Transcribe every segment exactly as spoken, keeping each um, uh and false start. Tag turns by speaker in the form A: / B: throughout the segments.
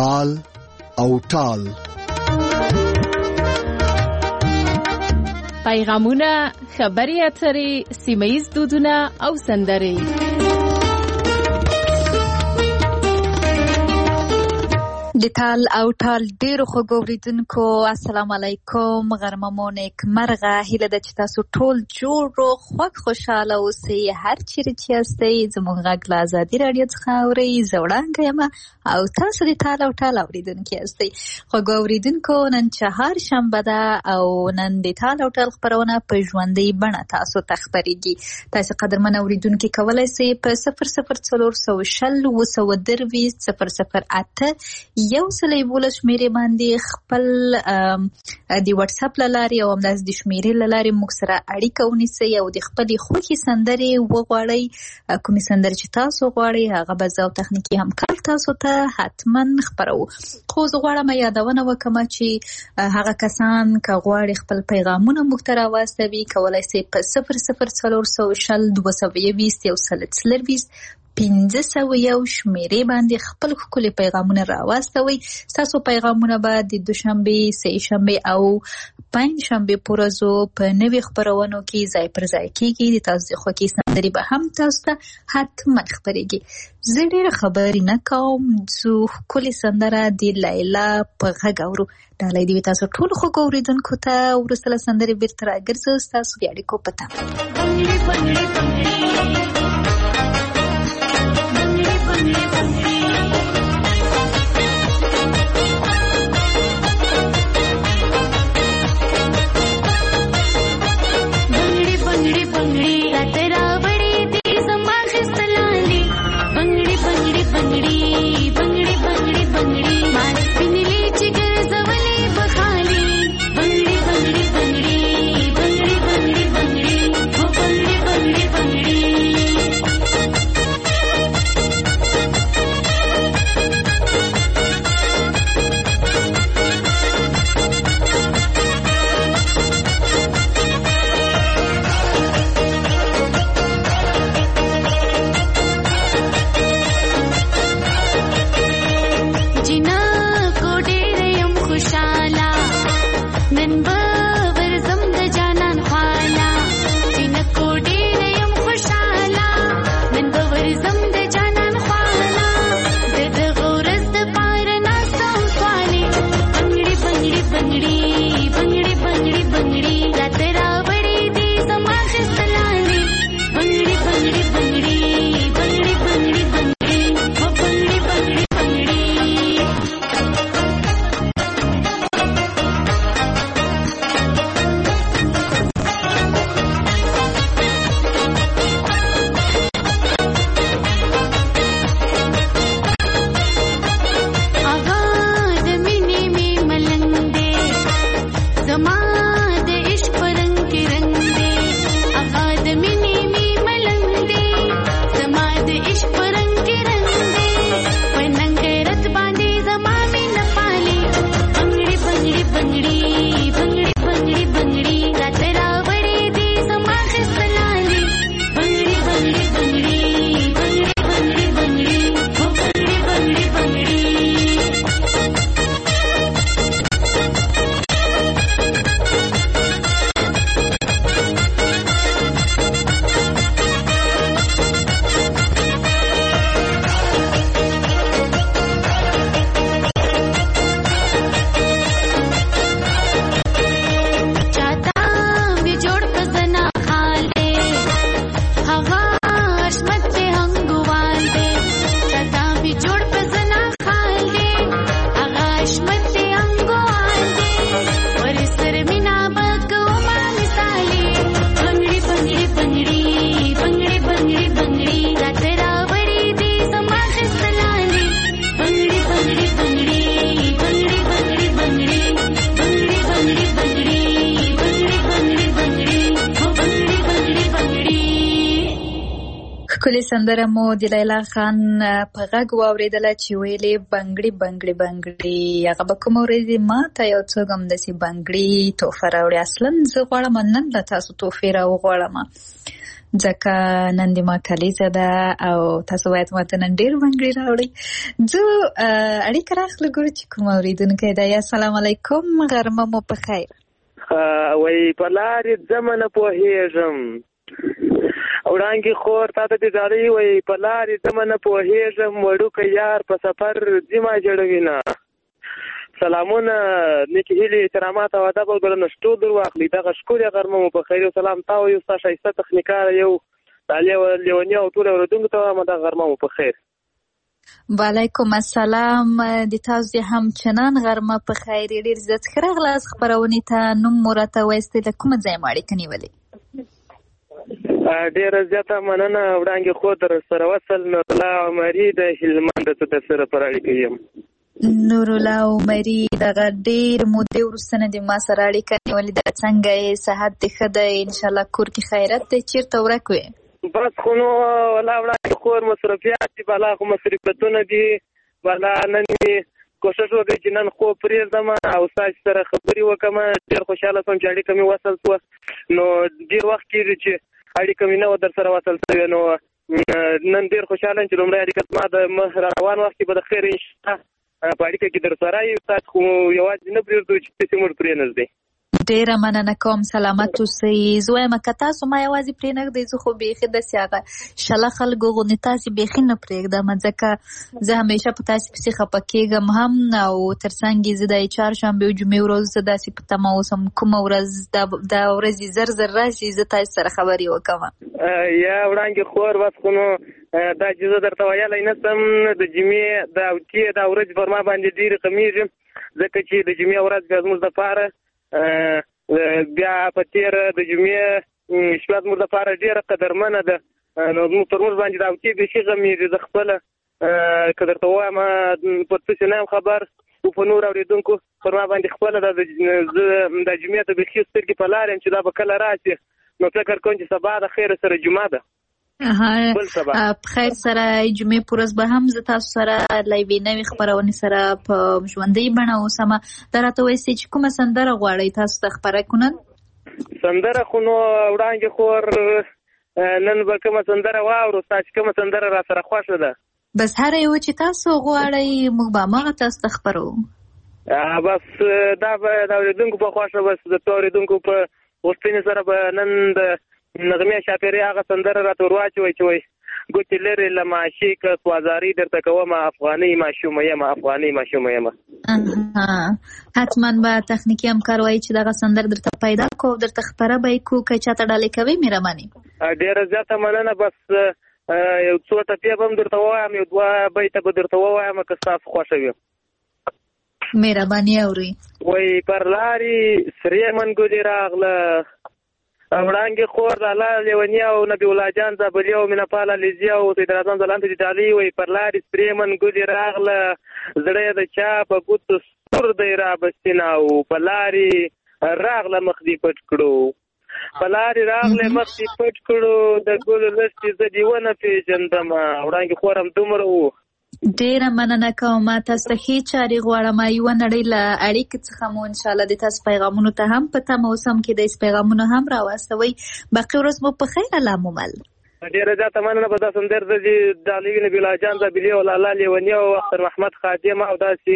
A: تال او ټال.
B: پیغامونه، خبري اترې، سیمه‌ییز دودونه او سندرې.
C: د تال او ټال ډیرو خوږو اوریدونکو السلام علیکم. غرمه مو نیک مرغه. هیله ده چې تاسو ټول جوړ او خوږ خوشاله اوسئ هر چیرې چې یاستئ. زموږ غږ له ازادي راډیو څخه اورئ. زه وړانګه یم او تاسو د تال او ټال اوریدونکي یاستئ. خوږو اوریدونکو، نن چهار شنبه ده او نن د تال او ټال خپرونه په ژوندۍ بڼه تاسو ته خپرېږي. تاسو قدرمن اوریدونکي کولی شئ په صفر صفر څلور سوه شل اووه سوه درویشت صفر صفر اته یو سل یولس شمیرې باندې خپل د واتس اپ له لارې او همداسې د شمیرې له لارې موږ سره اړیکه ونیسئ او د خپلې خوښې سندرې وغواړئ. کومې سندرې چې تاسو غواړئ هغه به زه او تخنیکي همکار تاسو ته حتما خپروو. خو زه غواړم یادونه وکړم چې هغه کسان که غواړي خپل پیغامونه موږ ته راواستوي کولی شئ په صفر صفر څلور سوه شل دوه سوه یوویشت یو سل څلرویشت پنځه سوه یو شمیرې باندې خپل ښکلي پیغامونه راواستوئ. ستاسو پیغامونه به د دوشنبې، سه شنبې او پنج شنبې په ورځو په نوي خپرونو کې ځای پر ځای کېږي. د تاسو د خوښې سندرې به هم تاسو ته حتما خپرېږي. زه ډېره خبرې نه کوم، ځو ښکلې سندره د لیلا په غږ اورو. ډالۍ دې وي تاسو ټولو خوږو اورېدونکو ته. وروسته له سندرې بېرته راګرځو ستاسو د اړیکو په تمه. ښکلې سندره مو د لیلا خان په غږ واورېدله چې ویلې بنګړي بنګړي بنګړي. هغه به کومه ورځ ما ته یو څوک همداسې بنګړي تحفه راوړي. اصلا زه غواړم نن له تاسو تحفې راوغواړم. ځکه نن د ما کلیزه ده او تاسو باید ماته نن ډېر بنګړي راوړئ. زه اړیکه راخله ګورو چې کوم اورېدونکی دی. السلام علیکم، غرمه مو په خیر.
D: وایي په لارې ځمه نه پوهېږم، وړانګې خور تا ته دې ډالۍ وایي په لارې ځمه نه پوهېږم، وړوکی یار په سفر ځما جوړوي نه. سلامونه، نیکې هیلې، احترامات او ادب او درنښت در واخلي. دغه ښکلې غرمه مو په خیر. سلام تا او یو ستا ښایسته تخنیکاره یو لیوني او ټولو اورېدونکو ته وایم دغه غرمه مو په خیر.
C: وعلیکم السلام، د تاسو همچنان غرمه په خیر. ډېر زیات ښه راغلاست خپرونې ته. نوم مو راته وایستئ، له کومه ځایه مو اړیکه نیولې؟
D: ډېره زیاته مننه وړانګې خور، در سره وصل نورالله عمري د هلمند څخه در سره پر اړیکه یم.
C: نورالله عمري، دغه ډېر مودې وروسته نه د ما سره اړیکه نیولې ده. څنګه یې؟ صحت دې ښه دی؟ انشاءالله کور کې خیرت دی؟ چېرته ورک وې؟
D: بس خو نو والله وړانګې خور مصرفیات دي، بالا خو مصرفیتونه دي. بالا نن مې کوشش وکړ چې نن خوب پرېږدم او ستاسو سره خبرې وکړم. ډېر خوشحاله شوم چې اړیکه مې وصل شوه. نو ډېر وخت کېږي چې اړیکه مې نه وه در سره وصل شوې. نو نن ډېر خوشحاله یم چې لومړی اړیکه زما د مخ را روان وخت کې به د خیر انشاءالله په اړیکه کې در سره یو. تاسو خو یوازې نه پرېږدو چې تاسې موږ پرېنږدئ.
C: ډېره مننه کوم، سلامت اوسئ. زه وایم که تاسو ما یوازې پرېنږدئ، زه خو بیخي داسې هغه شله خلکو غوندې تاسې بیخي نه پرېږدم، ځکه زه همیشه په تاسې پسې خفه کېږم هم. او تر څنګ یې زه د چهارشنبې او جمعې ورځ زه داسې په تمه اوسم کومه ورځ دا ورځې زر زر راشي زه تاسو سره خبرې وکړم.
D: یا وړانګې خور، بس خو نو دا چې زه درته ویلی نه شم، د جمعې د اوتې دا ورځ پر ما باندې ډېرې کمېږي، ځکه چې د جمعې ورځ بیا زموږ دپاره بیا په تېره د جمعې شپه زموږ دپاره ډېره قدرمنه ده. نو زموږ پر موږ باندې د اوتې بیخي غمېږي. زه خپله که درته ووایم پر څه نه یم خبر، خو په نور اورېدونکو پر ما باندې خپله ده. زه د جمعې ته بیخي سترګې په لار یم چې دا به کله راشي. نو فکر کوم چې سبا د خیر سره جمعه ده.
C: په خیر سره جمعې په ورځ به هم زه تاسو سره له یوې نوې خپرونې سره په ژوندۍ بڼه اوسم. دا راته وایستئ چې کومه سندره غواړئ تاسو ته خپره کړو نن؟
D: سندره خو نو وړانګې خور نن به کومه سندره واورو؟ ستا چې کومه سندره را سره خوښه ده
C: بس هر یو چې تاسو غواړئ موږ به هماغه تاسو ته خپرو.
D: بس دا به د اورېدونکو په خوښه، بس د اورېدونکو په غوښتنې سره به نن د نغمې شاپېرې هغه سندره راته ور واچوئ چې وایي ګوتې لرې له معشوقه سوازاري درته کومه افغانۍ ماشومه یمه افغانۍ ماشومه یمه.
C: حتما به تخنیکي همکار وایي چې دغه سندره درته پیدا کو او درته خپره به یې کړو. که چاته ډالۍ کوئ مهرباني.
D: ډېره زیاته مننه. بس یو څو ټپې به هم درته ووایم، یو دوه بیته به درته ووایم که ستاسو خوښه وي.
C: مهرباني اورئ.
D: وایي پر لارې سرې منګلې راغله، وړانګې خور د الله لیوني او نبي الله جان زابلي او مینه پال علیزي او سید اعظم ځلانته چې ډالۍ وایي پر لارې سرې منګلې راغله، زړه د چا په ګوتو سور دی رابستینه او په لارې راغله مخ دې پټ کړو، په لارې راغله مخ دې پټ کړو، د ګلو لښتې زه دې ونه پېژندمه. وړانګې خور هم دومره و.
C: ډېره مننه کوم. تاسو ته ښې چارې غواړم. یوه نړۍ له اړیکې څخه مو انشاءالله د تاسو پیغامونو ته هم په تمه اوسم کې د پیغامونو هم راواستوئ. باقي ورځ مو په خیر. الله مو مل.
D: ډېره زیاته مننه. په دا سندر د ډالۍ نبي الله جان زابلي او لالا لیوني او اختر محمد خادم او داسې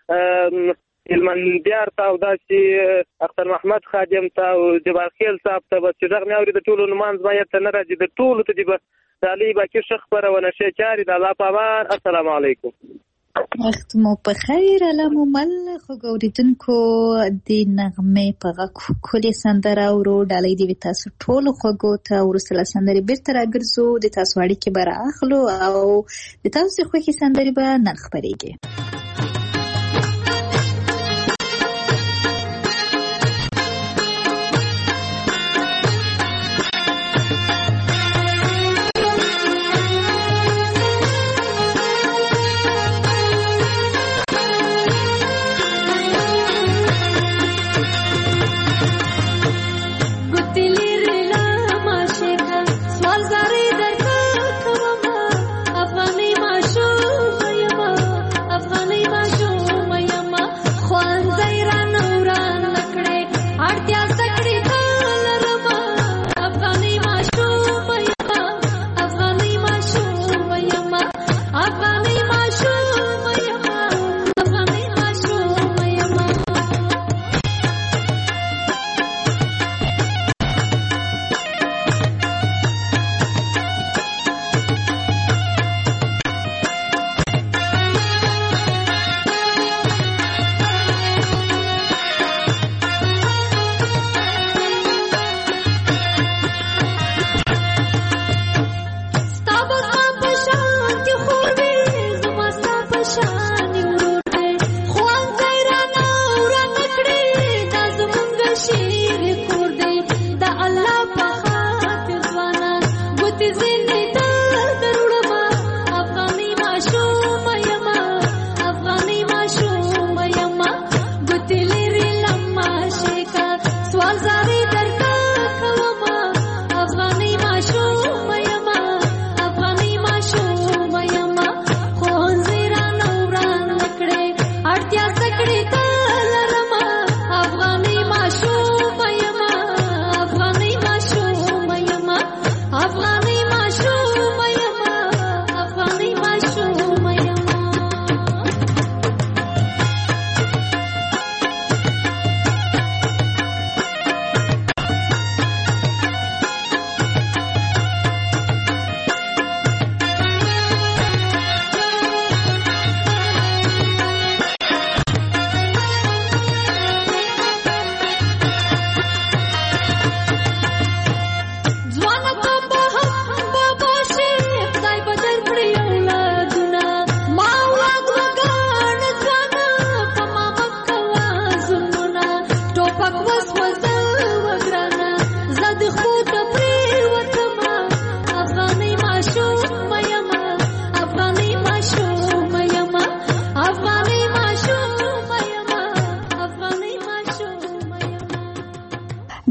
D: هلمندیار ته او داسې اختر محمد خادم ته او جبار خیل صاحب ته بس چې غږ مې اوري د ټولو نومان زما یاد ته نه راځي. د ټولو ته دې به ډالۍ باقي ښه خپرونه ښې چارې د الله په امان. السلام علیکم.
C: وخت مو په خیر. الله مو مل. خوږو اورېدونکو د نغمې په غږ ښکلې سندره اورو. ډالۍ دې وي تاسو ټولو خوږو ته. وروسته له سندرې بېرته راګرځو، د تاسو اړیکې به رااخلو او د تاسو خوښې سندرې به نن خپرېږي.
E: افغانۍ ماشومه یمه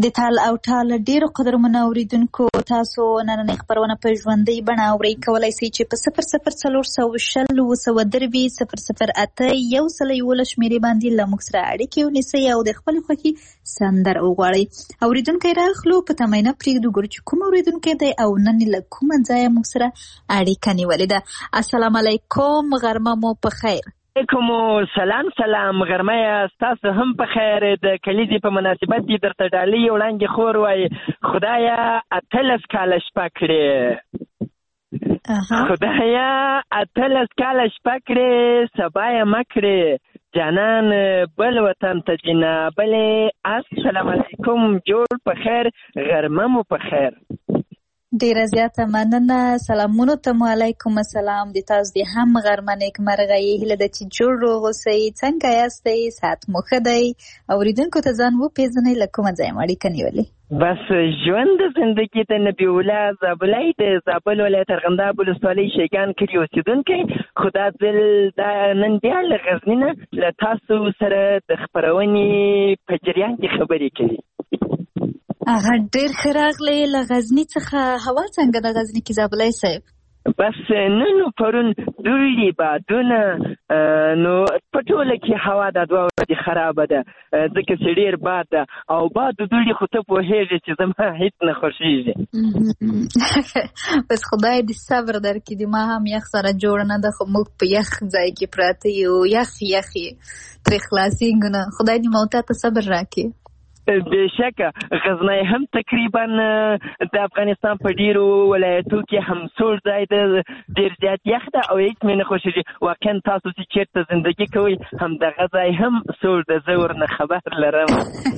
C: د تال او ټال ډیرو قدرمنو اوریدونکو تاسو نننۍ خپرونه په ژوندۍ بڼه اورئ. کولی شئ چې په صفر صفر څلور سوه شل اووه سوه درې صفر صفر اته یو سل یولس شمېرې باندې له موږ سره اړیکې ونیسئ او د خپلې خوښې سندره وغواړئ. اوریدونکی راغلو په تمه نه پرېږدو، ګورو چې کوم اوریدونکی دی او نن له کومه ځایه موږ سره اړیکه نیولې ده. السلام علیکم، غرمه مو په خیر.
E: علیکم سلام سلام، غرمه ستاسو هم په خیر. د کلیزې په مناسبت دې درته ډالۍ وړاندې خور وایي خدایا اتلس کاله شپه کړې، خدایا اتلس کاله شپه کړې، سبا یې مه کړې جانان بل وطن ته ځینه بلې. السلام علیکم، جوړ په خیر، غرمه مو په خیر.
C: ډیره زیاته مننه، سلامونو ته مو علیکم السلام. د تاسو د هم غرمه نیکمرغه یې هیله ده چې جوړ روغ اوسئ. څنګه یاستئ؟ صحت مو ښه دی؟ اوریدونکو ته ځان وپېژنئ، له کومه ځایه مو اړیکه نیولې؟
E: بس ژوند د زندګي د نبي الله زابلی د زابل ولایت ارغنداب ولسوالۍ شیګان کلي اوسېدونکی، خو دا ځل دا نن بیا له غزني نه له تاسو سره د خپرونې په جریان کې خبرې کوي.
C: هغه ډېر ښه راغلی. له غزني څخه هوا څنګه ده غزني کې زابلی صاحب؟
E: بس نن پرون دوړي بادونه، نو په ټوله کې هوا د دوه ورځې خرابه ده ځکه چې ډېر باد ده او باد دوړي خو ته پوهېږې چې زما هېڅ نه خوښېږي.
C: بس خدای دې صبر درکړي. ما هم یخ سره جوړه نه ده، خو موږ په یخ ځای کې پراته یو، یخ یخ یې ترې خلاصېږو نه. خدای دې موتا ته صبر راکړي.
E: بېشکه غزنی هم تقریبا د افغانستان په ډیرو ولایتو کې هم سوړ ځای ده، ډېر زیات یخ ده او هېڅ مې نه خوښېږي. واقعا تاسو چې چېرته زندګي کوئ همدغه ځای هم سوړ ده، زه ورنه خبر لرم.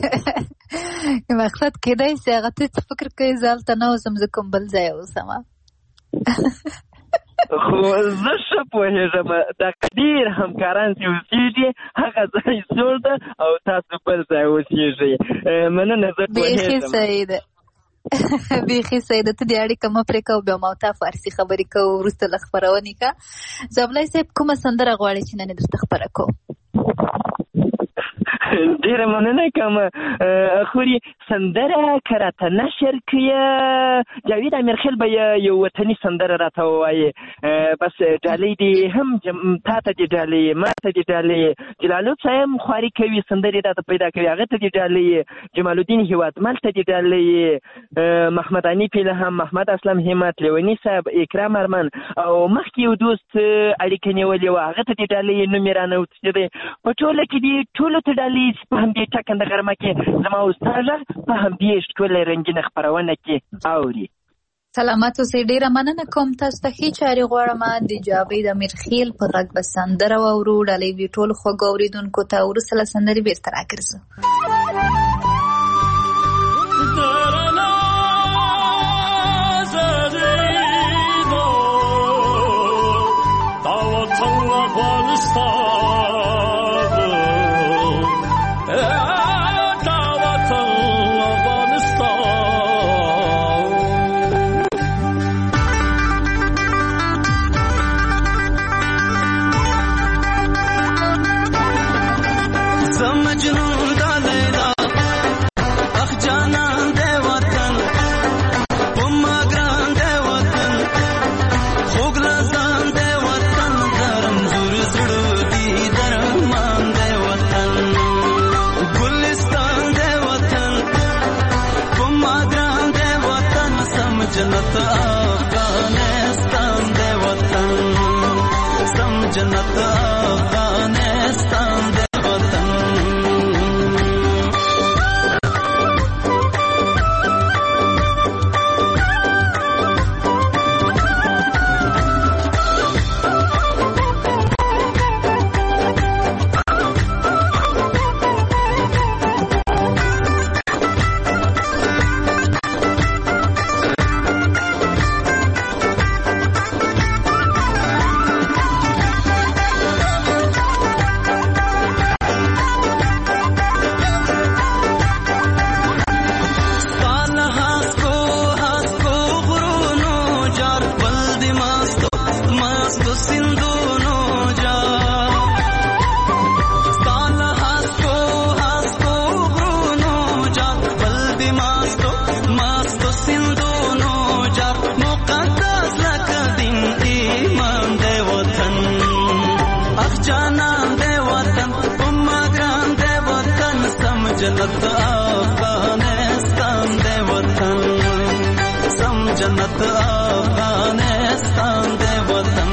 C: مقصد کېدای شي هغه ته څه فکر کوې زه هلته نه اوسم، زه کوم بل ځای اوسم.
E: خو زه ښه پوهېږم دغه ډېر همکاران چې اوسېږي هغه ځای سوړ ده او تاسو بل ځای اوسېږئ. مننه، زه پوهېږم.
C: بیخي صحیح ده، بیخي صحیح ده. ته دې اړیکه مه پرې کوه، بیا ما ته فارسي خبرې کوو وروسته له خپرونې که. زابلی صاحب کومه سندره غواړې چې نن یې درته خپره کوو؟
E: ډېره مننه کوم خوري. سندره که راته نشر کړې جاوید امیرخیل به یو وطني سندره راته ووایي. بس ډالۍ دې هم تا ته دې ډالۍ، ما ته دې ډالۍ، جلالود صاحب خواري کوي سندرې راته پیدا کوي، هغه ته دې ډالۍ، جمال الدین هیوادمل ته دې ډالۍ، محمد انیف الهام، محمد اسلم همت، لیوني صاحب، اکرام ارمان او مخکې یو دوست اړیکه نیولې وه هغه ته دې ډالۍ، نوم یې رانه وتښتېدی. په ټوله کې دې ټولو ته ډالۍ په همدې ټکنده غرمه کې زما استاد په همدې ښکلې رنګینه خپرونه کې اوري.
C: سلامت اوسئ. ډېره مننه کوم. تاسو ته ښې چارې غواړم. د جاوید امیرخیل په غږ به سندره واورو. ډالۍ دې ټولو خوږو اورېدونکو ته. وروسته له سندرې بېرته راګرځو.
F: जन्नत अफगानिस्तान दे वतन सम जन्नत अफगानिस्तान दे वतन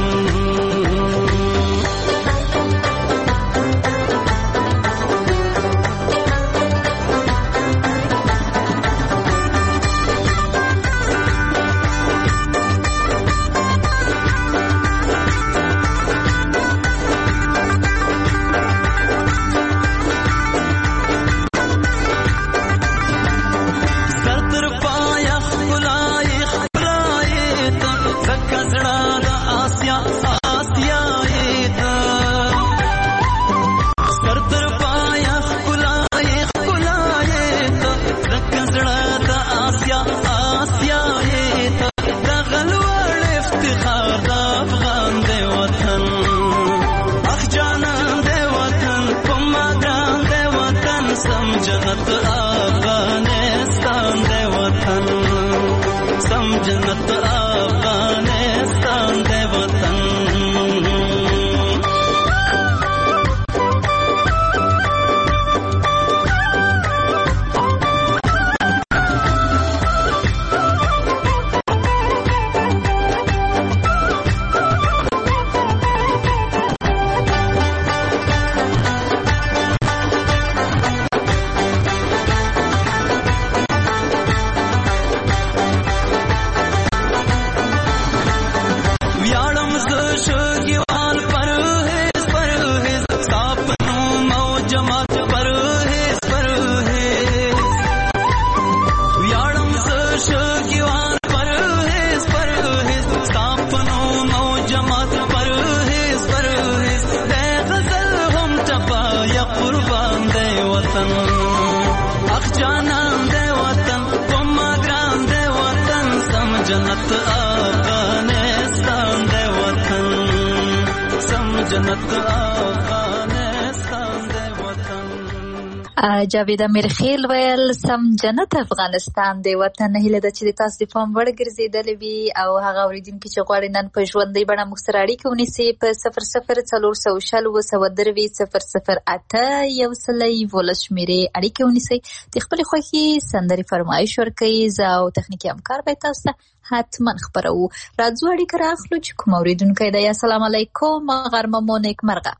C: جاوید امیرخیل ویل سم جنت افغانستان دی وطن هیله د چې تاسو د پام وړ ګرځیدلې وي او هغه اوریدونکو چې غواړي نن په ژوندۍ بڼه موږ سره اړیکه ونیسي په صفر صفر څلور سوه شل اووه سوه دروي صفر صفر اته یو سل یولس شمیرې اړیکه ونیسئ د خپلې خوښې سندرې فرمایش ورکوي زه او تخنیکي همکار به تاسو ته حتما خبرو راځو اړیکه راخلو چې کوم اوریدونکی دی السلام علیکم غرمه مو نیکمرغه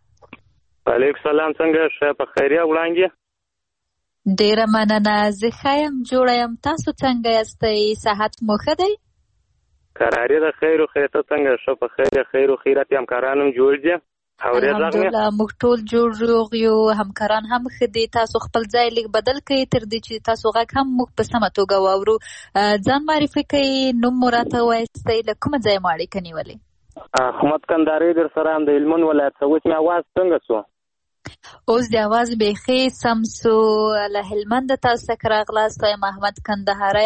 D: وعلیکم سلام څنګه ښه په خیریه وړاندې
C: ډیره مننه زه ښه یم جوړه یم تاسو څنګه یاستئ صحت مو ښه دی
D: قرارې د خیر و خیر ته څنګه ښه په خیر خیر و خیرت همکاران هم جوړ دي
C: الحمدلله موږ ټول جوړ روغ یو همکاران هم ښه دي تاسو خپل ځای لږ بدل کړئ تر دې چې تاسو غږ هم موږ په سمه توګه واورو ځان معرفي کړئ نوم مو راته ووایاستئ له کومه ځایه مو اړیکه نیولې
D: احمد کندهاري در سره هم د هلمند ولایت څخه اوس مې اواز څنګه شو
C: اوس د اواز بیخي سم سو له هلمند تاسو څخه راغلاست وایم احمد کندهاری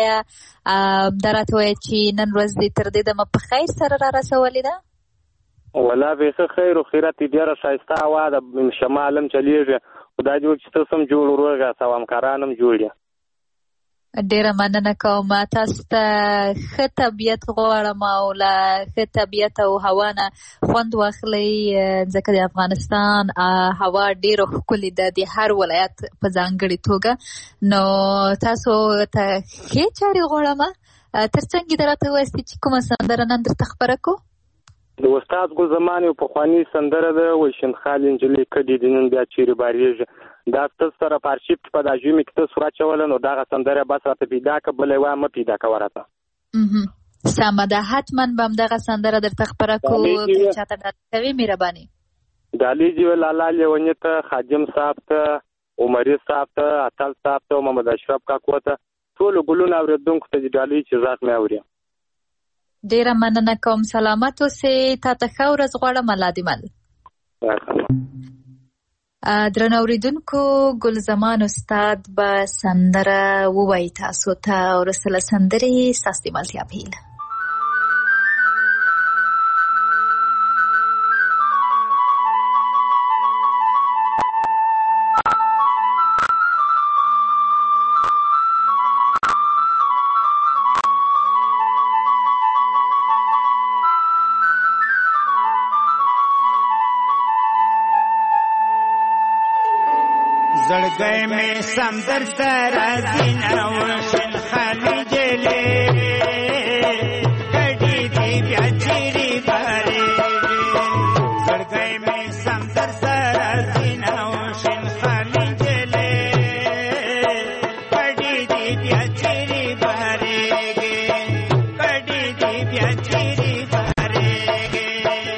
C: دا راته وایه چې نن ورځ دې تر دې دمه په خیر سره را رسولې ده
D: والله بیخي خیر و خیرت ډېره ښایسته هوا ده شمال هم چلیږي خدای دې وکړي چې تاسو هم جوړ روغ یاست او همکاران هم جوړ دي
C: ډیره مننه کوم تاسو ته ښه طبیعت غواړم او له ښه طبیعت او هوا نه خوند واخلئ ځکه د افغانستان هوا ډیره ښکلې ده د هر ولایت په ځانګړې توګه نو تاسو ته ښې چارې غواړم تر څنګ دې راته ووایاستئ چې کومه سندره نن درته خپره کړو
D: د استاد ګل زمان یو پخواني سندره ده وایي شینخال نجلۍ کډې دي نن بیا چیرې بارېږي دا تاسو سره په ارشیف کې په دا ژمي کې تاسو راچوله نو دغه سندره بس راته پیدا کړه بله یې وایه مه پیدا کوه راته
C: سمه ده حتما به همدغه سندره درته خپره کړو که چاته ډالۍ کوې مهرباني
D: ډالۍ دې ویل لالا لیوني ته خادم صاحب ته عمري صاحب ته اتل صاحب ته محمد اشرف کاکو ته ټولو ګلونو اورېدونکو ته دې ډالۍ چې غږ مې اوري
C: ډیره مننه کوم سلامت اوسئ تا ته ښه ورځ غواړم الله دې مل درنو اوریدونکو ګل زمان استاد به سندره ووایي تاسو ته وروسته له سندرې ستاسو د ملتیا په هیله
G: زړګی مې سم در سره ځینه وشین خالي جلې کډې دې بیا چیرې بارېږي زړګی مې سم در سره ځینه وشین خالي جلې کډې دې بیا چیرې بارېږي کډې دې بیا چیرې بارېږي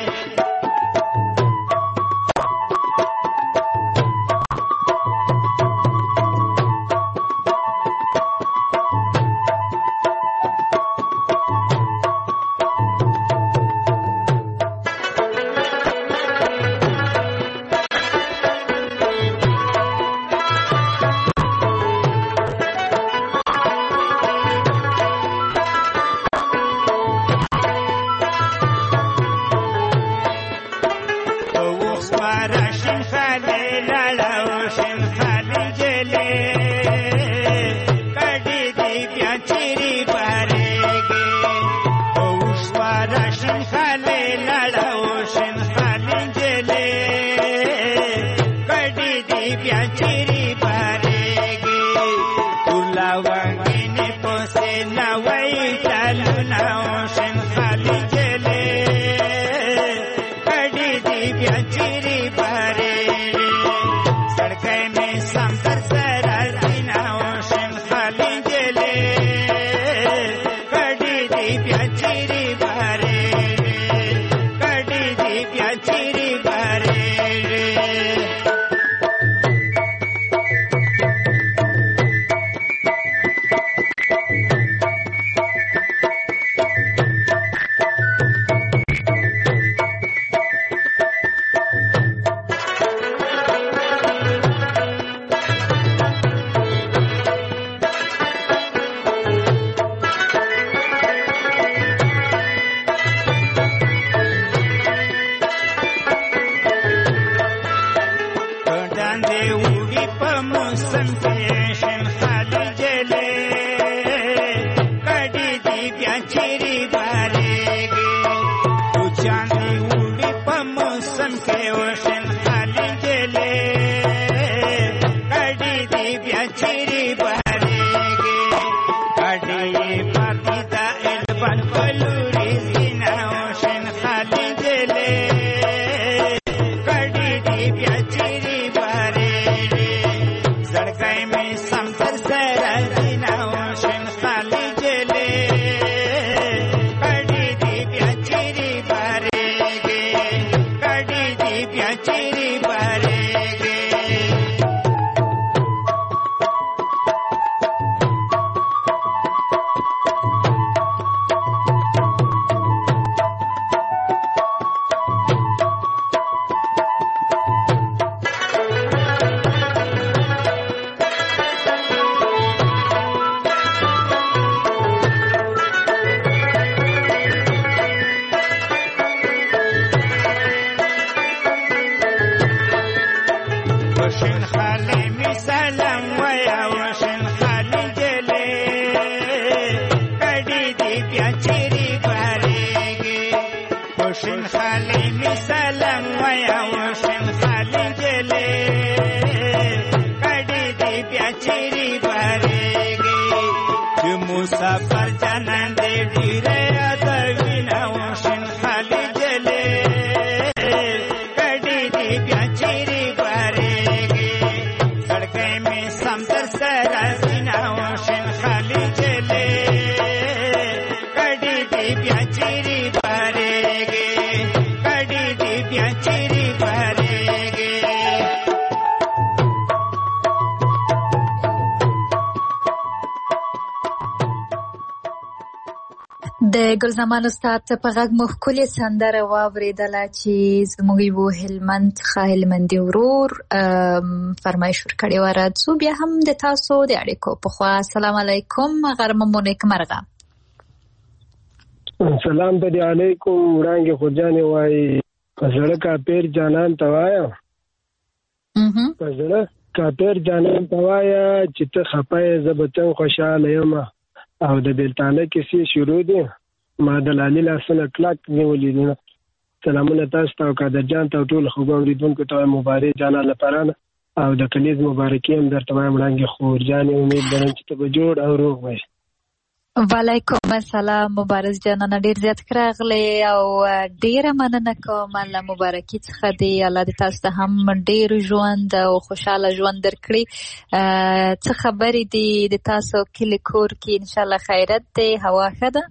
C: د ګلزمان استاد په غږ مو ښکلې سندره واورېدله چې زموږ یو هلمند څخه هلمندي ورور فرمایش ورکړی و. راځو بیا هم د تاسو د اړیکو پخوا. السلام علیکم غرمه مو نیکمرغه.
H: سلام دې علیکم وړانګې خوجانې وایي په زړه کاپیر جانان ته وایه په زړه کاپیر جانان ته وایه چې ته خفه یې زه به څنګه خوشحاله یم او د بیلتانه کیسې شروع دي ما د لالي لاسونه کلک نیولي دي. سلامونه تاسو ته او قادر جان ته او ټولو خوږو اورېدونکو ته مبارک جانان لپاره او د کلیز مبارکي هم درته وایم وړانګې خور جانې. امید لرم چې ته به جوړ او روغ وایې.
C: وعلیکم السلام مبارز جانانه، ډیر زیات راغلی او ډیره مننه کوم له مبارکي څخه دی. الله دې تاسو ته هم ډیر ژوند او خوشاله ژوند درکړي. څه خبرې دي د تاسو کلي کور کې؟ انشاءالله خیرت دی، هوا ښه ده؟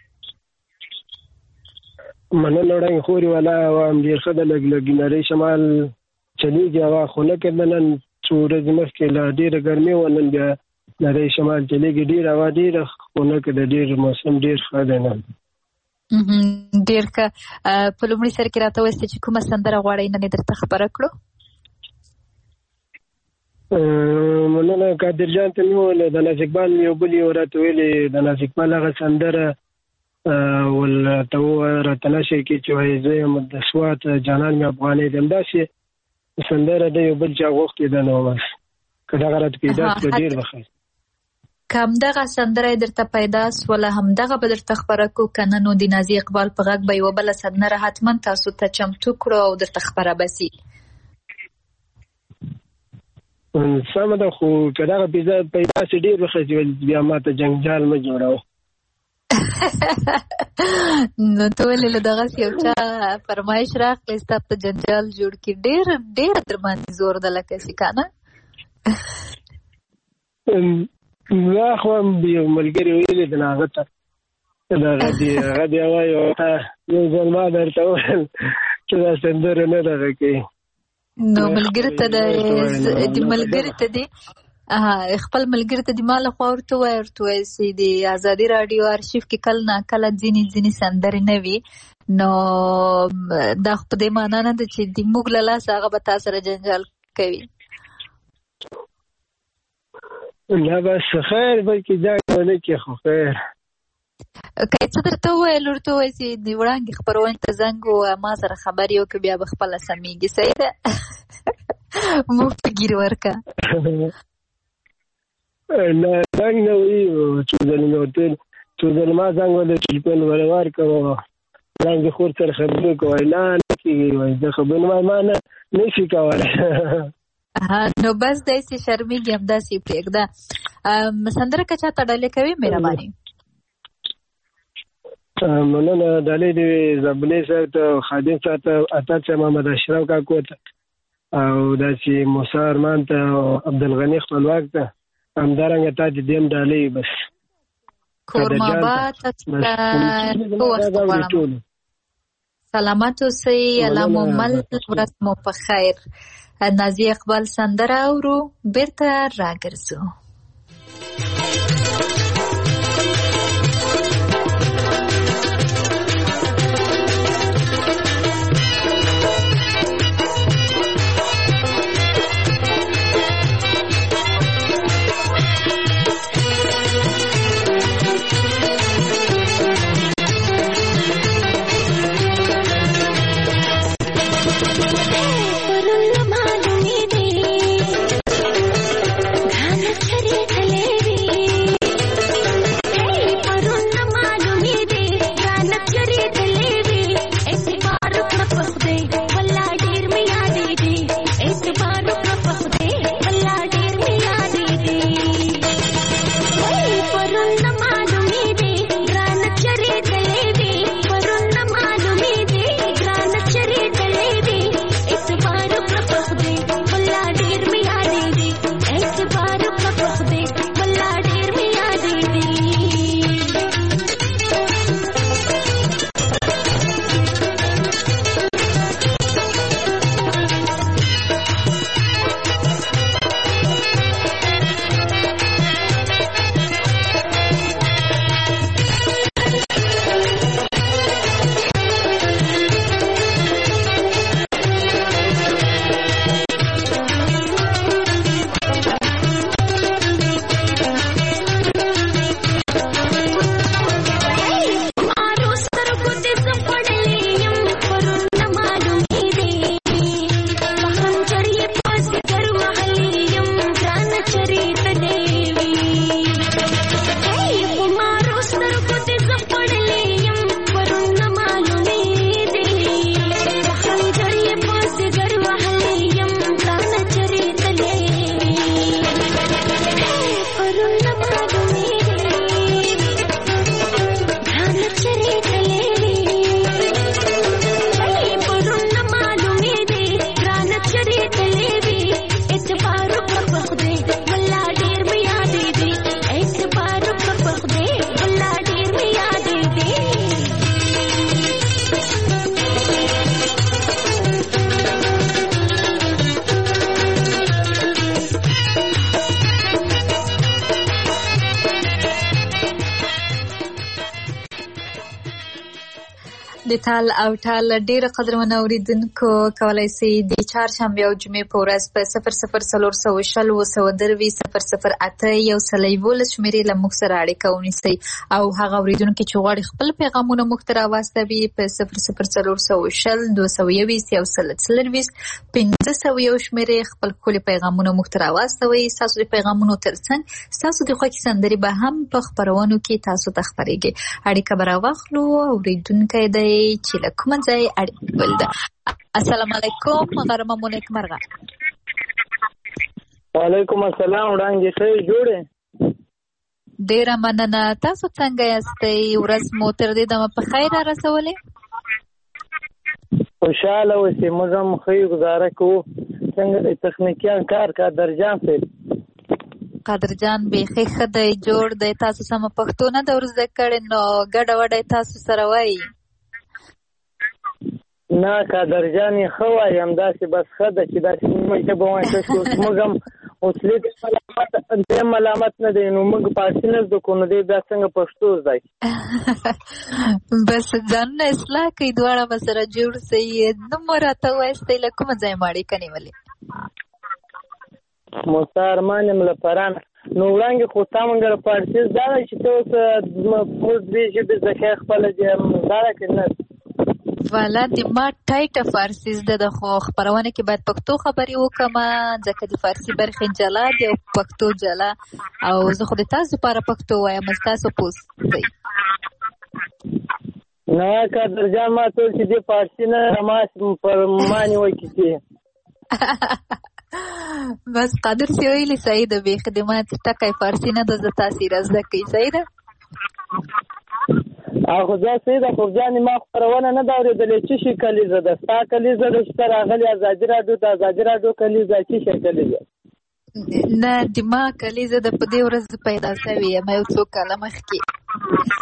H: مننه وړانګې خورې والا هم ډېر ښه ده. لږ لږ نری شمال چلیږي هوا، خو نه کې د نن څو ورځې مخکې لا ډېره ګرمي وه، نن بیا نری شمال چلیږي، ډېر هوا ډېره خو نه کې د ډېر موسم ډېر ښه دی نن.
C: ډېر ښه. په لومړي سر کې راته ووایاست چې کومه سندره غواړئ نن یې درته خبره کړو؟
H: مننه قادر جان ته مې وویل د ناز اقبال مې یو بل یې راته ویلې د ناز اقبال هغه سندره ورته راته نشر کې چې وایي زه یم د سوات جانان مې افغانۍ دی، همداسې سندره د یو بل چا غوښتې ده. نو بس که دغه راته پیدا شوه ډېر به ښه.
C: که همدغه سندره یې درته پیدا سوله همدغه به درته خپره کړو، که نه نو د نازي اقبال په غږ به یوه بله سندره حتما تاسو ته چمتو کړو او درته خپره به سي.
H: سمه ده، خو که دغه پیدا سي ډېر به ښه سي، بیا ما ته جنګجال مه جوړوه.
C: نو ته ولې له دغسې یو چا فرمایش راغلی ستا په جنجال جوړ کړي؟ ډېر ډېر در باندې زور ده لکه چې که نه.
H: زه خو هم یو ملګري ویلې دي هغه ته دغه دي هغه بیا وایي یو ځل ما درته وویل چې دا سندره نه دغه کوي.
C: نو ملګري ته د ملګري ته دې خپل ملګري ته د ما لخوا ورته وایي ورته وایي چې د ازادي راډیو ارشیف کې کله ناکله ځینې ځینې سندرې نه وي، نو دا خو په دې معنا نه ده چې د موږ له لاسه هغه به تا سره جنجال کوي.
H: نه بس خیر، بلکې جنګ ونه کړي خو خیر.
C: که څه درته وویل ورته ووایي چې د وړانګې خپرونې ته زنګ ووایه ما سره خبرې وکړه، بیا به خپله سمېږي. صحیح ده؟ موږ ته ګیر ورکړه.
H: نه زنګ نه وایي، څو ځلې مې ورته ویل، څو ځلې ما زنګ ویلی ټلیفون ورې ورکړه وړانګې خور سره خبرې وکړه، وایي نه نه کېږي، وایي زه خبرې ما نه نه شي کولی.
C: نو بس داسې شرمېږي همداسې پرېږده. سندره که چاته ډالۍ کوي مهرباني؟
H: مننه. ډالۍ دې زبنې صاحب ته، خادم صاحب ته، اتل صاحب محمد اشرف کاکو ته، او داسې موسی ارمان ته او عبدالغني خپلواک ته، همدارنګه تا چې دې هم ډالۍ بس
C: کورماباد ته سلامت اوسئ، الله مو مل، ورځ مو په خیر. نازي اقبال سندره اورو، بیرته راګرځو.
I: Thank you.
C: د تال او ټال ډیره قدرمن اوریدونکو کولای شئ د چهارشنبې او جمعې په ورځ په صفر صفر څلور سوه شل اووه سوه دروي صفر صفر اته یو سل یولس شمېرې له موږ سره اړیکه ونیسئ او هغه اوریدونکي چې غواړي خپل پیغامونه موږ ته راواستوي په صفر صفر څلور سوه شل دوه سوه یوویشت یو سل څلرویشت پنځه سوه یو شمېرې خپل ښکلي پیغامونه موږ ته راواستوئ. ستاسو د پیغامونو ترڅنګ ستاسو د خوښې سندرې به هم په خپرونو کې تاسو ته خپرېږي. اړیکه به راواخلو. اوریدونکی دی چې له کومه ځای اړیکه ولده. السلام علیکم غرمه مو نیکمرغه.
I: وعلیکم السلام. وړاندې ښه جوړې؟
C: ډیره مننه. تاسو څنګه یاستئ؟ ورځ مو تر دې دمه په خیر رارسولې؟
I: خوشحاله اوسئ. موږ هم ښه ګزاره کوو. څنګه د تخنیکیان کار قادرجان صاحب؟
C: قادرجان بیخي ښه دی، جوړ دی. تاسو سمه پښتو نه ده ور زده کړې نو ګډه وډه تاسو سره وایي؟
I: نه قادرجان یې ښه وایي، همداسې بس ښه ده چې داسې نیمه ژبه وایي. موږ هم اوسلي د ملامت نه دی نو موږ فارسي نه زده کوو نو دی بیا څنګه پښتو زده کړي؟
C: بس ځانونه اصلاح کوي، دواړه به سره جوړ سئ. نوم مو راته ووایستئ، له کومه ځایه مو اړیکه نیولې؟
I: موسی ارمان یم له فران. نو وړاندې خو تا مونږ له فارسي زده ده چې ته اوس موږ دوې ژبې زده کوې خپله زده ده که نه؟
C: والا د ما ټایټه فارسي زده ده خو خپرونه کې باید پښتو خبرې وکړم ځکه د فارسي برخې جلا دي او پښتو جلا او زه خو د تاسو لپاره پښتو وایم. تاسو پوه دی؟
I: نه قادرجان ما ټول چې دې فارسي نه ما پر ما نیوی کیسې
C: بس قادر سی ویلی صحیح ده. بیخي د ما ټکی فارسي نه ده، زه تاسې را زده کوي. صحیح ده؟
I: خو دا صحیح ده. خو جانې ما خپرونه نه ده اورېدلې. څه شي کلیزه ده؟ ستا کلیزه ده چې ته راغلې ازادي راډیو ته؟ ازادي راډیو کلیزه څه شي کلیزه؟
C: نه د ما کلیزه ده په دې ورځ پیدا شوې یم یو څو کاله مخکې.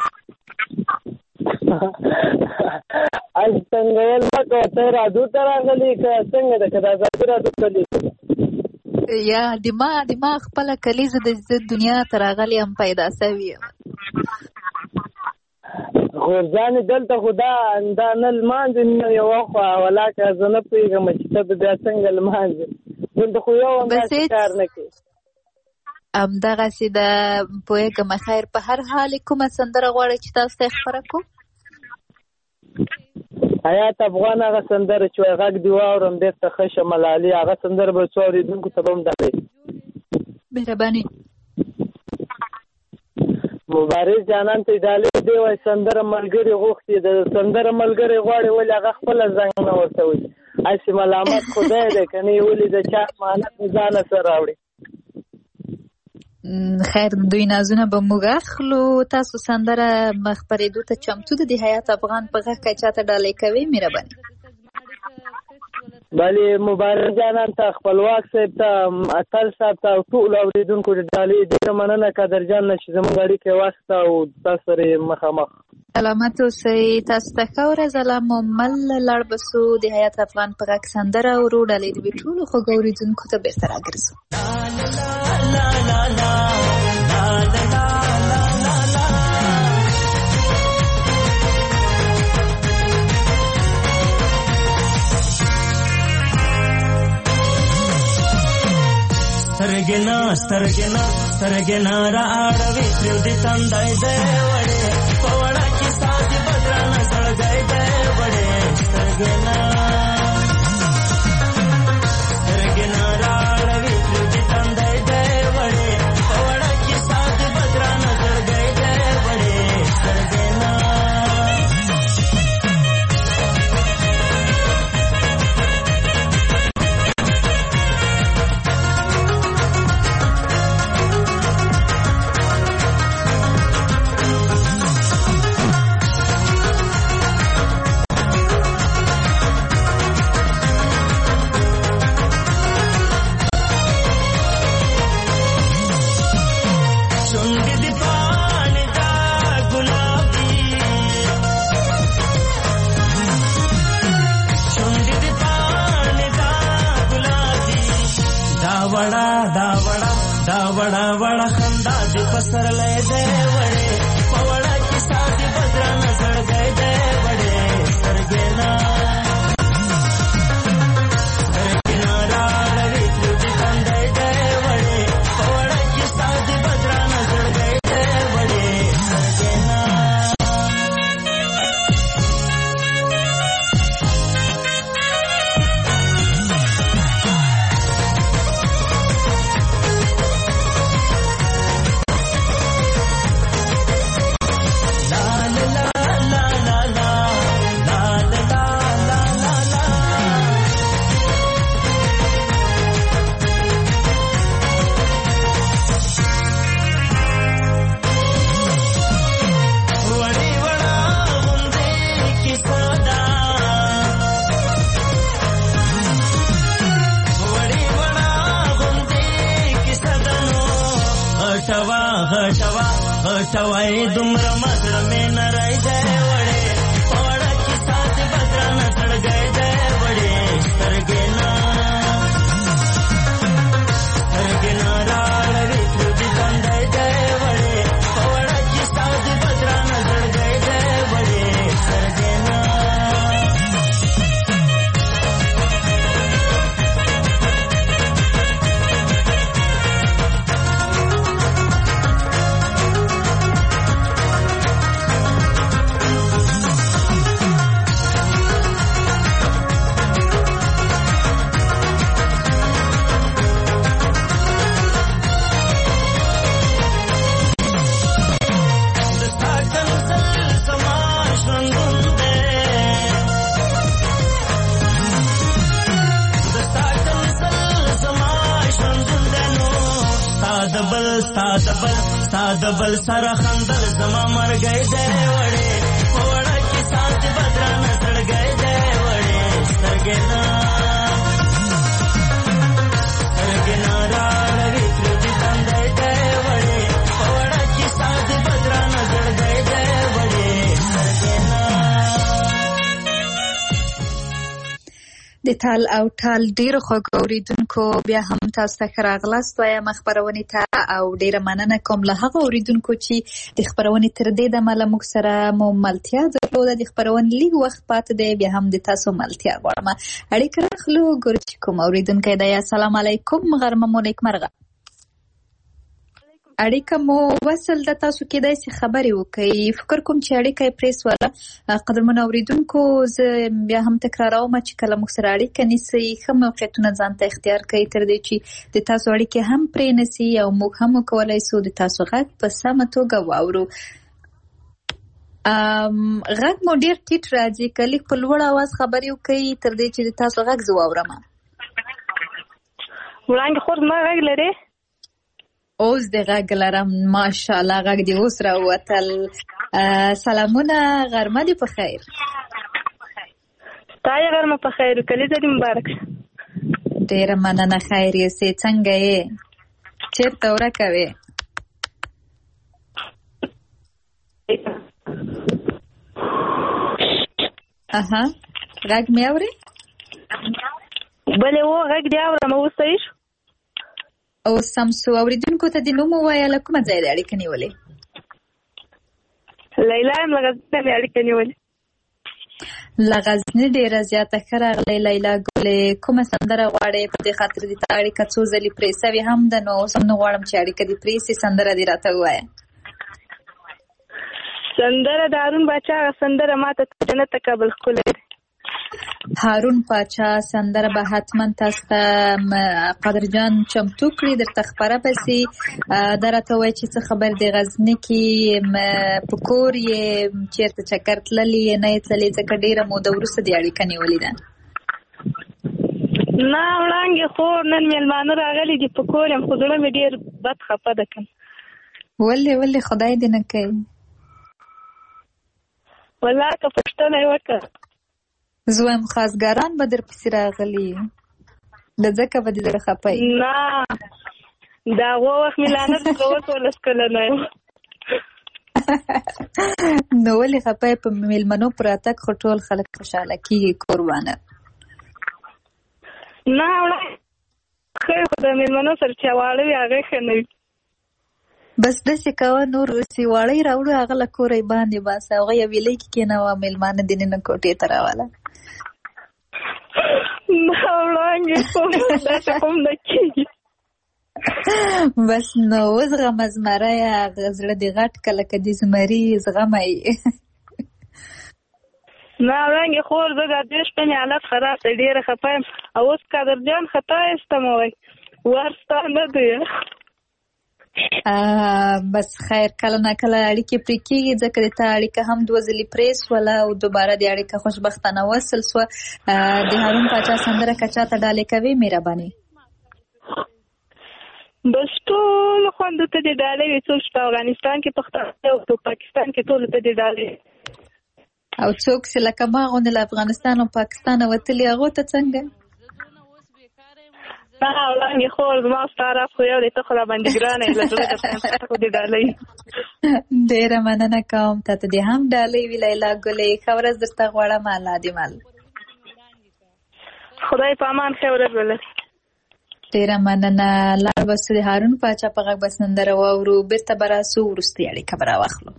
I: از څنګه ول مه کوه، ته راډیو ته راغلې که څنګه ده؟ که د ازادي راډیو کلیزه
C: یا د ما د ما خپله کلیزه د زه دنیا ته راغلې یم پیدا شوې یم.
I: خو ځانې دلته خو دا دا نه لمانځي نه یوه خوا ولاکه زه نه پوهېږم چې ته به بیا څنګه لمانځې. دلته خو یو همداسې کار نه کوي.
C: همدغسې ده پوهېږم. خیر په هر حال کومه سندره غواړئ چې تاسو ته یې خپره کړو؟
I: حیات افغان هغه سندره چې وایي غږ دې واورم بېرته ښه شه ملالي، هغه سندره به څو اورېدونکو ته به هم ډالۍ.
C: مهرباني.
I: مبارز جانان ته ډالۍ دی وایي سندره ملګري غوښتي. د سندره ملګري غواړي ولې هغه خپله زنګ نه ورته وایي. هسې ملامت خدای دی که نه یې ولې د چا امانت مې ځانه سره راوړي.
C: خیر دوی نازونه به موږ اخلو. تاسو سندره خپرېدو ته چمتو ده؟ د حیات افغان په غږ که چاته ډالۍ کوي مهرباني.
I: بلې مبارک جانان ته، خپلواک صاحب ته، اتل صاحب ته او ټولو اورېدونکو د ډالۍ ډېره مننه قادرجان نه چې زموږ اړیکه یې واسطه او تاسو سره یې مخامخ.
C: سلامت اوسئ. تاسو ته ښه ورځ. الله مو مل لاړ بسو. د حیات افغان په غږ سندره ورو ډالۍ د ټولو خوږو اورېدونکو ته بېرته راګرځو.
F: سترګنا سترګنا سترګنا را اړوي تر دې تندای دی وړې په وړه کې ساتي بدرانه سړګای دی وړې سترګنا سترګنا را اړوي تر دې تندای دی وړې په وړه کې ساتي بدرانه سړګای دی وړې سترګنا وړه وړه خندا دې پسرلې دې وړې په وړه کې ساتي بدرانه زړګې دې وړې سترګې نه سترګې نه راړوي تر دې تندی دی وړې په وړه کې ستا د بدرانه زړګی دی وړې سترګې نه غټوای دومره مزړه مې نری دی وړې په وړه کې ستا د بدرانه زړګی دی وړې سترګې نه سترګې نه راړوي تر دې تندی دی وړې په وړه کې ستا د بدرانه زړګی دی وړې سترګې نه ستا د بل سره خندل زما مرګی دی وړې په وړه کې ستا د بدرانه زړګی دی وړې سترګې نه سترګې نه راړوي تر دې تندی دی وړې په وړه کې ستا د بدرانه زړګی دی وړې سترګې نه
C: د تال او ټال ډیرو خوږو اوریدونکو بیا هم تاسو ته ښه راغلاست وایم خپرونې ته او ډیره مننه کوم له هغه اوریدونکو چې د خپرونې تر دې دمه له موږ سره مو ملتیا درلوده د خپرونې لږ وخت پاتې دی بیا هم د تاسو ملتیا غواړم اړیکه راخلو ګورو چې کوم اوریدونکی دی السلام علیکم غرمه مو نیکمرغه اړیکه مو وصل د تاسو کېدای شي خبرې وکړئ فکر کوم چې اړیکه یې پرې سوله قدرمنو اوریدونکو زه بیا هم تکراروم چې کله موږ سره اړیکه نیسئ ښه موقعیتونه ځان ته اختیار کړئ تر دې چې د تاسو اړیکې هم پرې نسي او موږ هم وکولی سو د تاسو غږ په سمه توګه واورو غږ مو ډېر ټیټ راځي که لږ په لوړ اواز خبرې وکړئ تر دې چې د تاسو غږ زه واورم
J: وړانګې خور زما غږ لرې
C: اوس د غږ لرم ماشاءالله غږ دې اوس راووتل سلامونه غرمه دې په خیر
J: ستا یې غرمه په خیر کلیزه دې مبارک
C: ډېره مننه خیر یې څنګه یې چېرته ورکه وې اها غږ مې اورې
J: بلې و غږ دې اورم اوس صحیح شو
C: او سمسو اوریدونکو ته د نوم ووایه له کومه ځای د اړیکه نیولې
J: لیلا یم له غزني مې اړیکه نیولې
C: له غزني ډېره زیاته ښه راغلی لیلا ګلې کومه سندره غواړې په دې خاطر دې ته اړیکه څو ځلې پرې سوې هم ده نو اوس هم نه غواړم چې اړیکه دې پرې سي سندره دې راته ووایه
J: سندره د هارون باچا هغه سندره ماته جنت ته کابل ښکلی دی
C: هارون پاچا سندره به حتما تاسو ته قادر جان چمتو کړي درته خبره به سي دا راته وایي چې څه خبر دی غزني کې په کور یې چېرته چکر تللي نه یې تللي ځکه ډېره موده وروسته دې اړیکه نیولې ده
J: نه وړانګې خور نن مېلمانه راغلي دي په کور یم خو زړه مې ډېر بد خفه ده کن
C: ولې ولې خدای دې نه کوي
J: والله که پوښتنه یې وکړه
C: زه وایم خاصګاران به در پسې راغلي د ځکه به دې زړه خفه وي
J: نه د هغو وخت مې لا نه ده اوس ولس کلنی یم
C: نو ولې خفه یې په مېلمنو په راتګ خو ټول خلک خوشحاله کېږي قربانه
J: نه وړه ښه خو د مېلمنو سره چې واړه وي هغې ښه نه وي
C: بس داسې کوه نور سی واړی راوړو هغه له کوره یې باندې باسه هغه یې ویلې کې کېنوه میلمانه دې نه کوټې ته راوله
J: نه وړانګې کوم داسې کوم نه کېږي
C: بس نو وزغمه زمری زړه دې غټ که لکه د زمري زغمه یې
J: نه وړانګې خور زه دا دې شپې مې حالت خراب دی ډېره خفه یم او اوس قادرجان خطا ایستم وایي ور ستا نه دی
C: بس خیر کله نه کله اړیکې پرې کېږي ځکه د تا اړیکه هم دوه ځلې پرې سوله او دوباره د اړیکه خوشبختانه وصل سوه د هارون پاچا سندره که چاته ډالۍ کوې مهرباني
J: بس ټول خوندو ته دې ډالۍ وي څوک چې په افغانستان کې پښتانه او په پاکستان کې ټولو ته دې ډالۍ
C: او څوک چې لکه ما غوندې له افغانستان او پاکستان وتلي هغو ته څنګه
J: نه وړانګې خور زما ستا راز خو یو دی ته خو راباندې ګرانه یې له زړه درته خو دې ډالۍ
C: ډېره مننه کوم تا ته دې هم ډالۍ وي لیلا ګلې ښه ورځ درته غواړم الله دې مل
J: خدای په امان ښه ورځ ولري
C: ډېره مننه لاړ به سو د هارون پاچا په غږ به سندره واورو بېرته به راسو وروستۍ اړیکه به راواخلو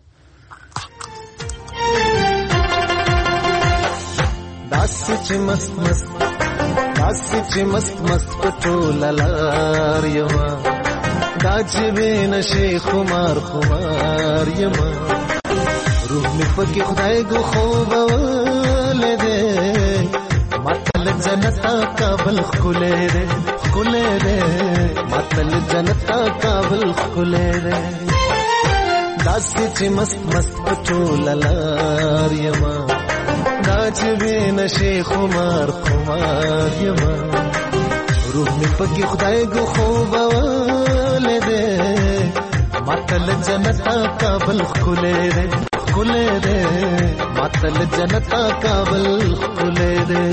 K: داسې چې مست مست داسې چې مست مست په ټوله لار یمه دا چې بې نشې خمار خمار یمه روح مې پکې خدای ګو خوبولی دی ماته له جنته کابل ښکلی دی ښکلی دی ماته له جنته کابل ښکلی دی داسې چې مست مست په ټوله لار یمه دا چې بې نشې خمار خمار یمه روح مې پکې خدای ګو خوبولی دی ماته له جنته کابل ښکلی دی ښکلی دی ماته له جنته کابل ښکلی دی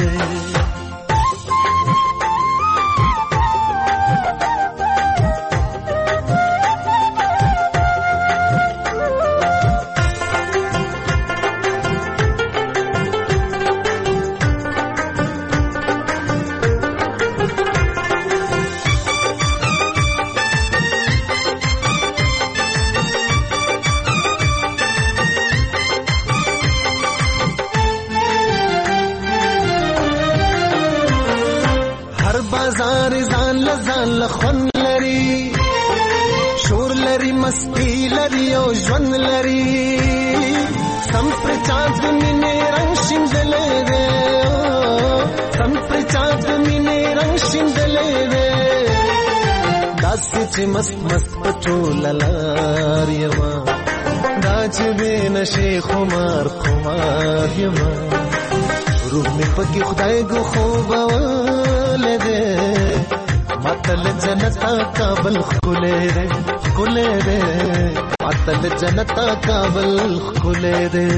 K: لخون لري شور لري مستی لري او ژوند لري سم پر چاند مینې رنگ شیندلې دی سم پر چاند مینې رنگ شیندلې دی داسې چې مست مست په ټوله لار یمه دا چې بې نشې خمار خمار یمه روح مې پکې خدای ګو خوبولی دی ماته له جنته کابل ښکلی دی ښکلی دی ماته له جنته کابل ښکلی دی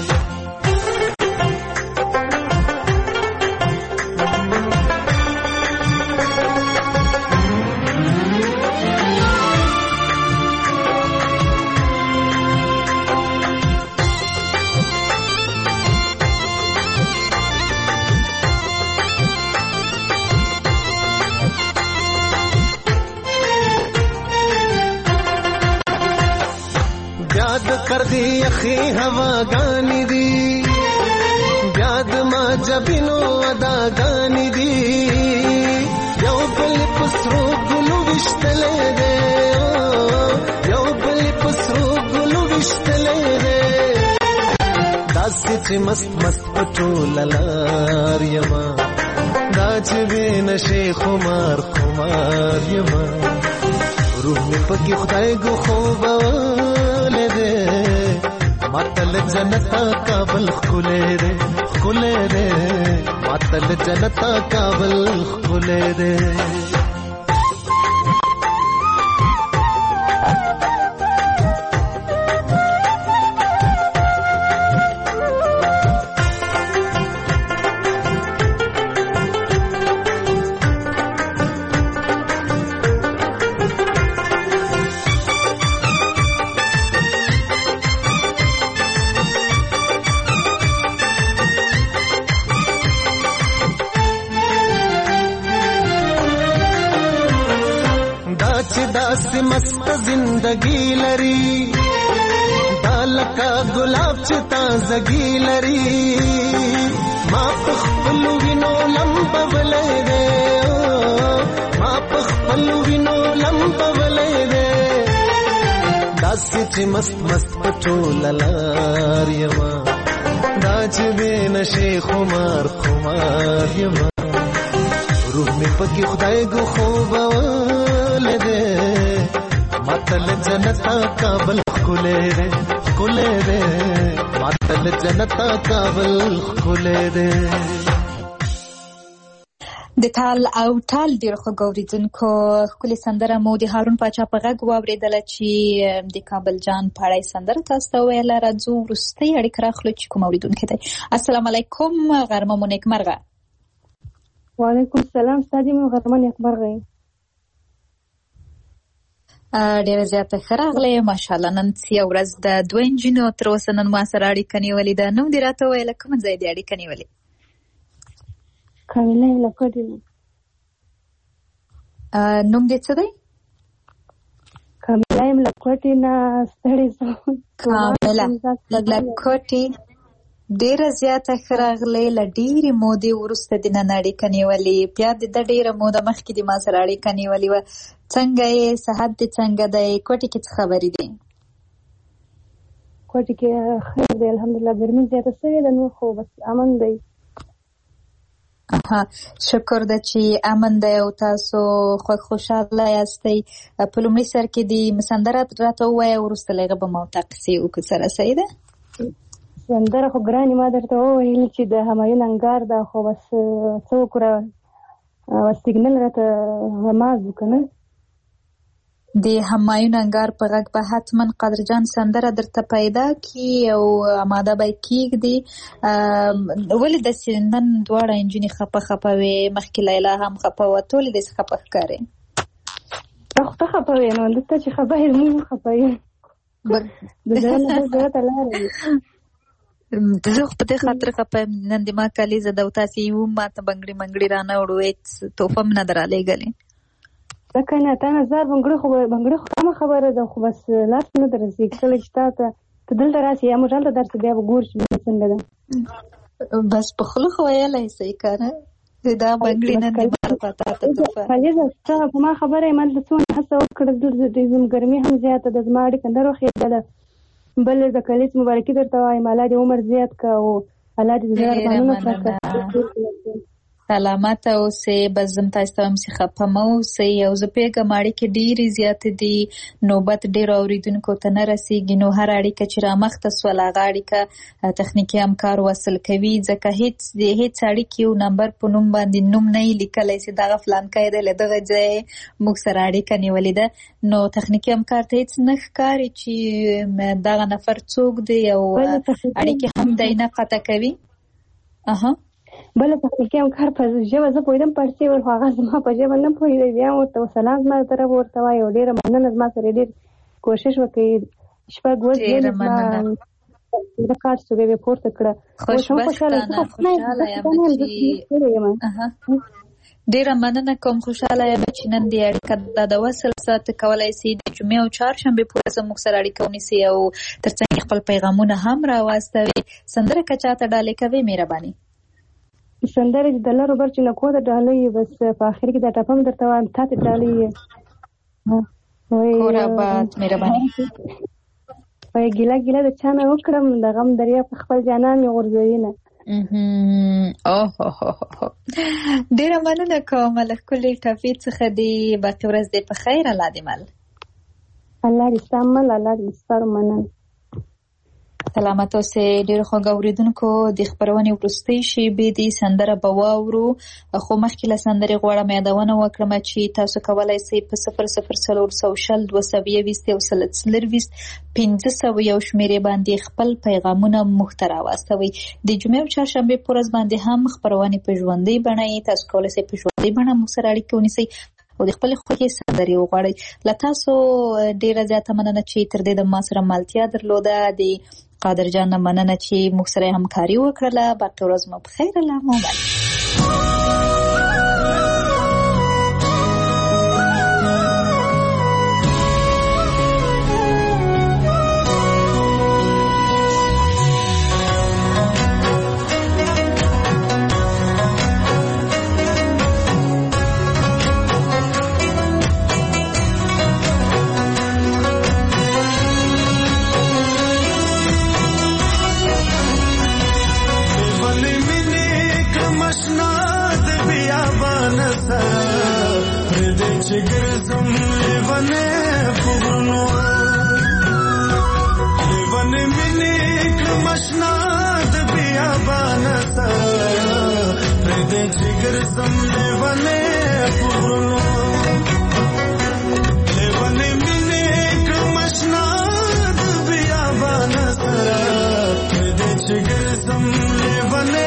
K: کردی یخی هواګانی دی بیا د ما جبینو اداګانی دی یو بل پسرو ګلو وشتلې دی یو بل پسرو ګلو وشتلې دی داسې چې مست مست په ټوله لار یمه دا چې بې نشې خمار خمار یمه روح مې پکې خدای ګو خوبولی دی ماته له جنته کابل ښکلی دی ښکلی دی ماته له جنته کابل ښکلی دی چې داسې مست زندگی لري دا لکه ګلاب چې تازګي لري ما په خپل وینو لمبولې ده ما په خپل وینو لمبولې ده داسې چې مست مست پټول لار یما دا چې نشي خمار خمار یما روح می پکې خدای ګو خوب ولده ماتل جنتا کابل کولې ده کولې ده ماتل جنتا کابل کولې ده
C: د تال او تال ډیر خو ګوریدونکو خپل سندره مو د هارون پاچا په غږ واوریدله چې د کابل جان پړای سندره تاسو ته ویل راځو ورستي اړیکه راخلو چې کوم اوریدونکو دی السلام علیکم غرمه مو نیک مرغه
L: وعلیکم السلام سادي مو غرمه نیک مرغه
C: ډیر زیاته خراغله ماشاءالله نن سی ورځ د دوه انجینو تر اوسه نن ما سره اړیکه نیولې ده نو دی راته ویل کوم ځای دی اړیکه نیولې
L: کامله لکټی
C: نوم دې څه دی
L: کامله لکټی نه ستړي سو
C: کامله لکټی ډیر زیاته خراغله لډيري مودي ورسته د نن اړیکه نیولې بیا د ډیره موده مخکې د ما سره اړیکه نیولې و څنګه یې صحت دې څنګه دی کوټی کې څه خبرې دي
L: کوټی کې خیر دی الحمدلله ګرمي زیاته شوې ده نو خو بس امن دی
C: ها شکر ده چې امن ده او تاسو خو خوشاله یاستئ په لومړي سر کې د مسندره راته وایي ورسته لږه به ما تقسي او که سره صحیح ده
L: سندره خو ګرانې ما درته وویل چې د همایون انګار ده خو بس څه وکړه سیګنل راته رماز وکنه
C: د همایون انګار په غږ به حتما قدرجان سندره درته پیدا کی او آماده به کیږدي ولې د نن دواړه انجینې خپه خپه وي مخکې لیلا هم خپه وه ټولې داسې خپه ښکارې
L: خو ته خپه وې نو دلته چې خپه یې موږ خپه یو د زړه نه زړه ته لاره وي
C: زه خو په دې خاطر خپه یم نن د ما کلیزه ده او تاسې یو ما ته بنګړي منګړي رانه وړو هېڅ تحفه م نه در رالیږلې
L: ځکه نه تا نظر بنګړي خو بنګړي خو کمه خبره ده خو بس لاس نه دررسېږي کله چې تا ته ته دلته راسې یا موږ هلته درسې بیا به ګورو چې څنګه ده
C: بس په خوله خو ویلی صحیح که نه دا بنګړي نن د ما لپاره تا ته تحفه
L: کلیزه ستا په ما خبره یم هلته څونه هڅه وکړه دلته د ګرمي هم زیاته ده زما اړیکه نه روښېدله بل د کلیز مبارکي درته وایم الله دې عمر زیات که او الله دې زړه ارمانونه پوره کړي
C: سلامت اوسئ بس زم تاسو ته هم چې خفه مه اوسئ او زه پوهېږم اړیکې ډېرې زیاتې دي نوبت ډېرو اورېدونکو ته نه رسېږي نو هر اړیکه چې رامخته سول هغه اړیکه تخنیکي همکار وصل کوي ځکه هېڅ هېڅ اړیکې یو نمبر په نوم باندې نوم نه یې لیکلی چې دغه فلانکی دی له دغه ځای موږ سره اړیکه نیولې ده نو تخنیکي همکار ته هېڅ نه ښکاري چې دغه نفر څوک دی او اړیکې هم دی نه قطع کوي اها
L: بله تخنیکي همکار په ژبه زه پوهېدم پړسې ور خو هغه زما په ژبه نه پوهېدی بیا ورته سلام زما له طرفه ورته وایي او ډېره مننه زما سره ډېر کوشش وکړي شپږ ورځې زما کار شو بیا یې پورته کړه
C: خوشبختانه خوشحاله یم چې ډېره مننه کوم خوشحاله یم چې نن دې اړیکه دا د وصل ساعت کولی سي د جمعې او چهارشنبې پورې زموږ سره اړیکه ونیسي او تر څنګ خپل پیغامونه هم راواستوي سندره که چاته ډالۍ کوې مهرباني
L: سندره د لرو بر چې نکو د ډالۍ بس په آخر کې دا ټاپم درته وایم تا ته ډالۍ
C: کور آباد مهرباني
L: وایي ګیله ګیله د چا نه وکړم د غم دریا په خپل جانان مې غورځوي نه
C: ډېره مننه کوم له ښکلې ټاپې څخه دې باقي ورځ دې په خیر الله دې مل
L: الله دې ستا مل الله دې ستاسو مننه
C: سلامت اوسئ ډېرو خوږو اورېدونکو د خپرونې وروستۍ شېبې دې سندره به واورو خو مخکې له سندرې غواړم یادونه وکړم چې تاسو کولی سئ په صفر صفر څلور سوه شل دوه سوه یوویشت یو سل څلرویشت پنځه سوه یو شمېرې باندې خپل پیغامونه موږ ته راواستوئ د جمعې او چهارشنبې په ورځ باندې هم خپرونې په ژوندۍ بڼه یې تاسو کولی سئ په ژوندۍ بڼه موږ سره اړیکه ونیسئ او د خپلې خوښې سندرې وغواړئ له تاسو ډېره زیاته مننه چې تر دې د ما سره ملتیا درلوده د قادر جان مننه چې موږ سره همکاري وکړله باقي ورځ مو په خیر الله مو باید
M: سره پردې چې ګرځم لیونې پغرونو لیونې مینې کړم اشنا د بیابان سره پردې چې ګرځم لیونې پغرونو لیونې مینې کړم اشنا د بیابان سره پردې چې ګرځم لیونې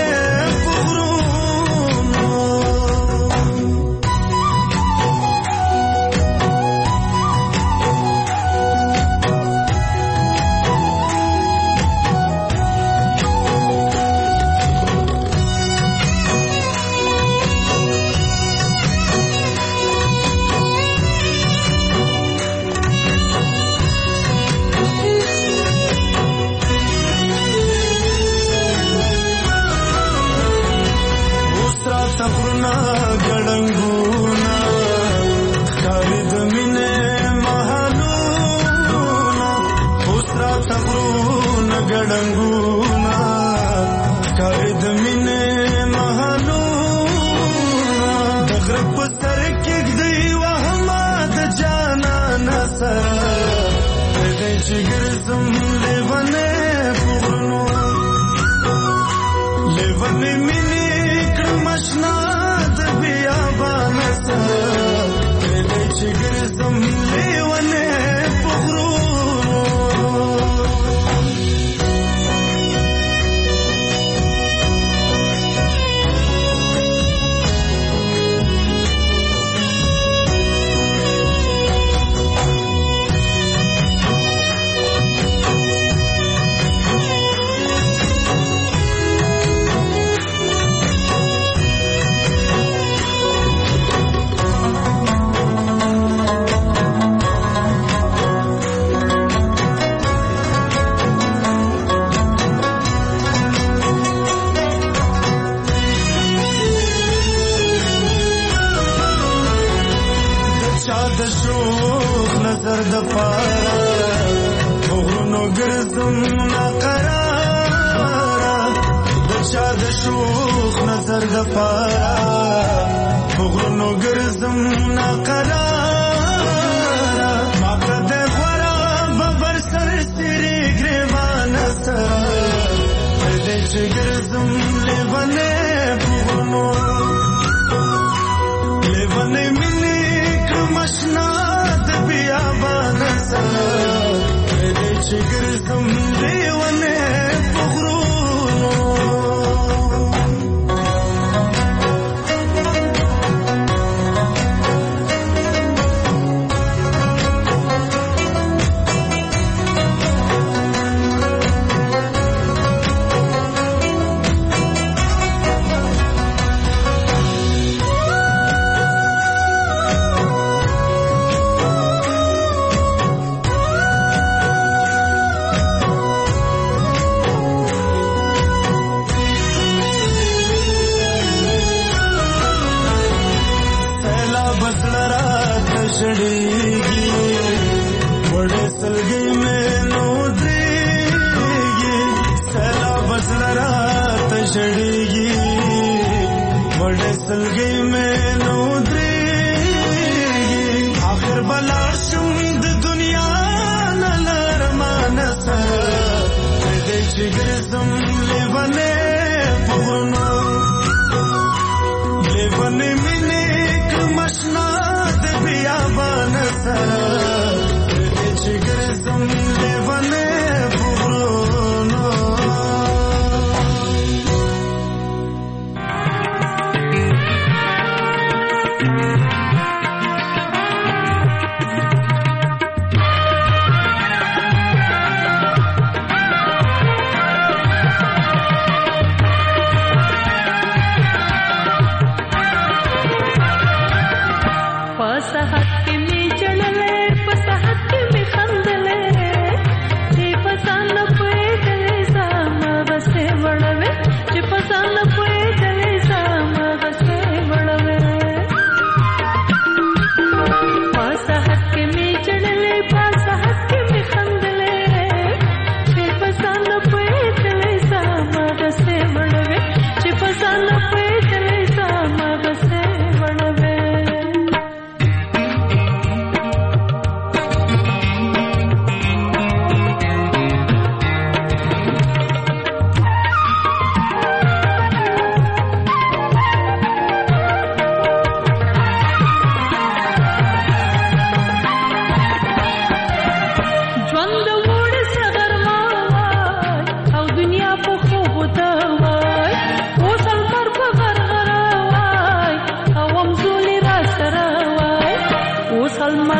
N: Chipasana pe chale sa ma se vanawe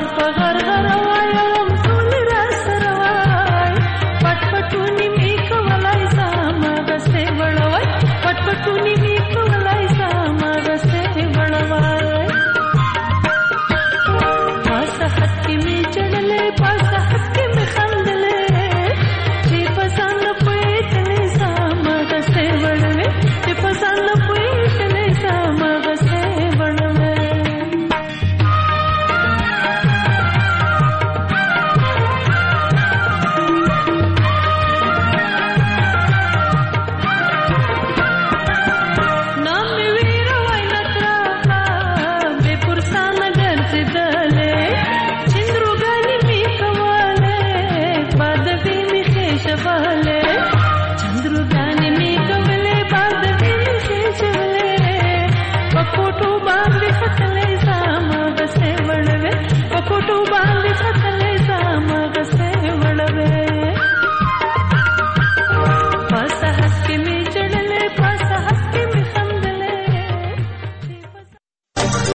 F: په